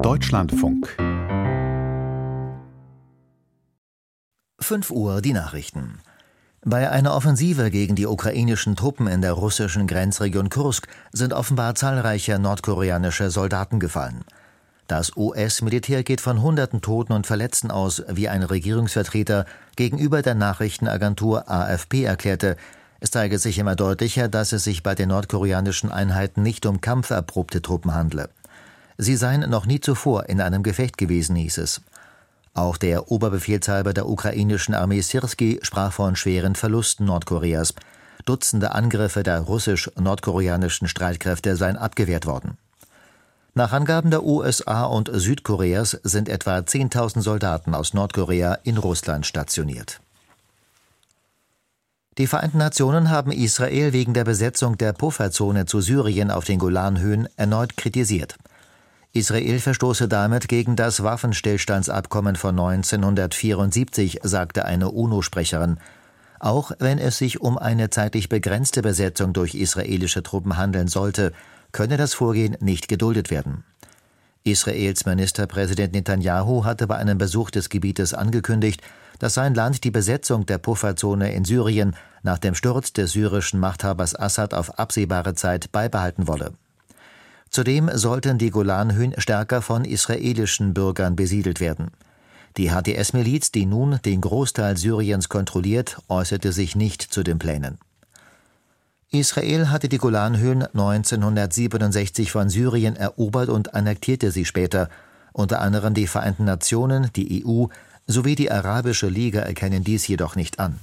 Deutschlandfunk 5 Uhr die Nachrichten. Bei einer Offensive gegen die ukrainischen Truppen in der russischen Grenzregion Kursk sind offenbar zahlreiche nordkoreanische Soldaten gefallen. Das US-Militär geht von Hunderten Toten und Verletzten aus, wie ein Regierungsvertreter gegenüber der Nachrichtenagentur AFP erklärte. Es zeige sich immer deutlicher, dass es sich bei den nordkoreanischen Einheiten nicht um kampferprobte Truppen handle. Sie seien noch nie zuvor in einem Gefecht gewesen, hieß es. Auch der Oberbefehlshaber der ukrainischen Armee Syrski sprach von schweren Verlusten Nordkoreas. Dutzende Angriffe der russisch-nordkoreanischen Streitkräfte seien abgewehrt worden. Nach Angaben der USA und Südkoreas sind etwa 10.000 Soldaten aus Nordkorea in Russland stationiert. Die Vereinten Nationen haben Israel wegen der Besetzung der Pufferzone zu Syrien auf den Golanhöhen erneut kritisiert. Israel verstoße damit gegen das Waffenstillstandsabkommen von 1974, sagte eine UNO-Sprecherin. Auch wenn es sich um eine zeitlich begrenzte Besetzung durch israelische Truppen handeln sollte, könne das Vorgehen nicht geduldet werden. Israels Ministerpräsident Netanyahu hatte bei einem Besuch des Gebietes angekündigt, dass sein Land die Besetzung der Pufferzone in Syrien nach dem Sturz des syrischen Machthabers Assad auf absehbare Zeit beibehalten wolle. Zudem sollten die Golanhöhen stärker von israelischen Bürgern besiedelt werden. Die HTS-Miliz, die nun den Großteil Syriens kontrolliert, äußerte sich nicht zu den Plänen. Israel hatte die Golanhöhen 1967 von Syrien erobert und annektierte sie später. Unter anderem die Vereinten Nationen, die EU sowie die Arabische Liga erkennen dies jedoch nicht an.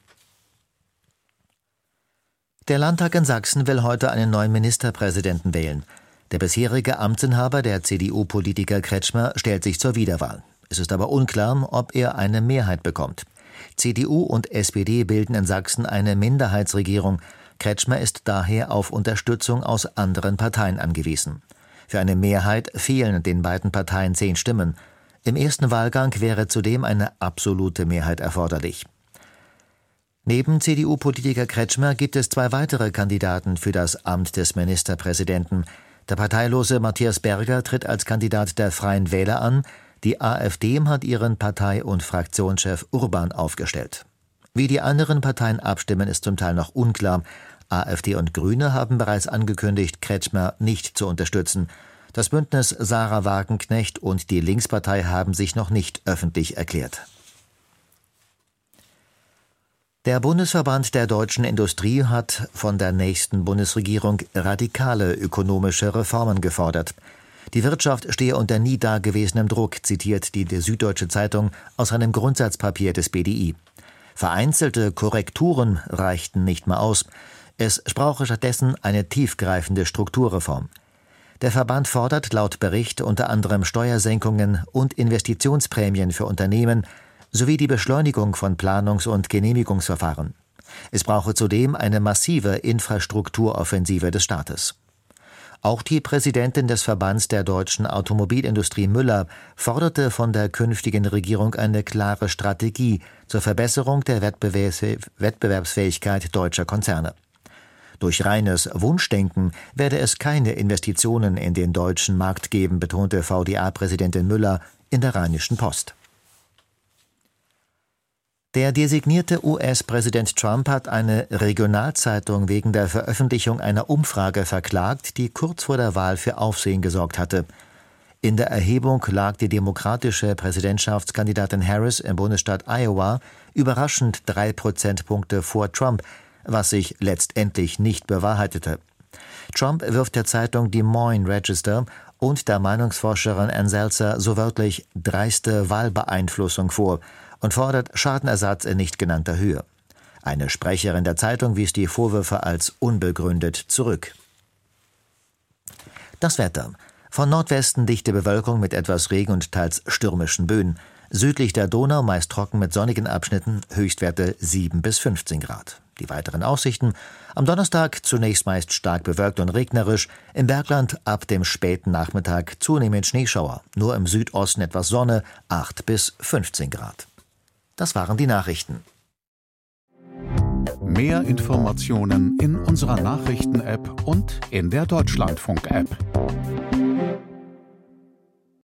Der Landtag in Sachsen will heute einen neuen Ministerpräsidenten wählen. Der bisherige Amtsinhaber, der CDU-Politiker Kretschmer, stellt sich zur Wiederwahl. Es ist aber unklar, ob er eine Mehrheit bekommt. CDU und SPD bilden in Sachsen eine Minderheitsregierung. Kretschmer ist daher auf Unterstützung aus anderen Parteien angewiesen. Für eine Mehrheit fehlen den beiden Parteien 10 Stimmen. Im ersten Wahlgang wäre zudem eine absolute Mehrheit erforderlich. Neben CDU-Politiker Kretschmer gibt es 2 weitere Kandidaten für das Amt des Ministerpräsidenten. Der parteilose Matthias Berger tritt als Kandidat der Freien Wähler an. Die AfD hat ihren Partei- und Fraktionschef Urban aufgestellt. Wie die anderen Parteien abstimmen, ist zum Teil noch unklar. AfD und Grüne haben bereits angekündigt, Kretschmer nicht zu unterstützen. Das Bündnis Sarah Wagenknecht und die Linkspartei haben sich noch nicht öffentlich erklärt. Der Bundesverband der deutschen Industrie hat von der nächsten Bundesregierung radikale ökonomische Reformen gefordert. Die Wirtschaft stehe unter nie dagewesenem Druck, zitiert die Süddeutsche Zeitung aus einem Grundsatzpapier des BDI. Vereinzelte Korrekturen reichten nicht mehr aus. Es brauche stattdessen eine tiefgreifende Strukturreform. Der Verband fordert laut Bericht unter anderem Steuersenkungen und Investitionsprämien für Unternehmen sowie die Beschleunigung von Planungs- und Genehmigungsverfahren. Es brauche zudem eine massive Infrastrukturoffensive des Staates. Auch die Präsidentin des Verbands der deutschen Automobilindustrie Müller forderte von der künftigen Regierung eine klare Strategie zur Verbesserung der Wettbewerbsfähigkeit deutscher Konzerne. Durch reines Wunschdenken werde es keine Investitionen in den deutschen Markt geben, betonte VDA-Präsidentin Müller in der Rheinischen Post. Der designierte US-Präsident Trump hat eine Regionalzeitung wegen der Veröffentlichung einer Umfrage verklagt, die kurz vor der Wahl für Aufsehen gesorgt hatte. In der Erhebung lag die demokratische Präsidentschaftskandidatin Harris im Bundesstaat Iowa überraschend 3 Prozentpunkte vor Trump, was sich letztendlich nicht bewahrheitete. Trump wirft der Zeitung Des Moines Register und der Meinungsforscherin Ann Selzer so wörtlich dreiste Wahlbeeinflussung vor und fordert Schadenersatz in nicht genannter Höhe. Eine Sprecherin der Zeitung wies die Vorwürfe als unbegründet zurück. Das Wetter. Von Nordwesten dichte Bewölkung mit etwas Regen und teils stürmischen Böen. Südlich der Donau meist trocken mit sonnigen Abschnitten, Höchstwerte 7 bis 15 Grad. Die weiteren Aussichten: am Donnerstag zunächst meist stark bewölkt und regnerisch, im Bergland ab dem späten Nachmittag zunehmend Schneeschauer, nur im Südosten etwas Sonne, 8 bis 15 Grad. Das waren die Nachrichten. Mehr Informationen in unserer Nachrichten-App und in der Deutschlandfunk-App.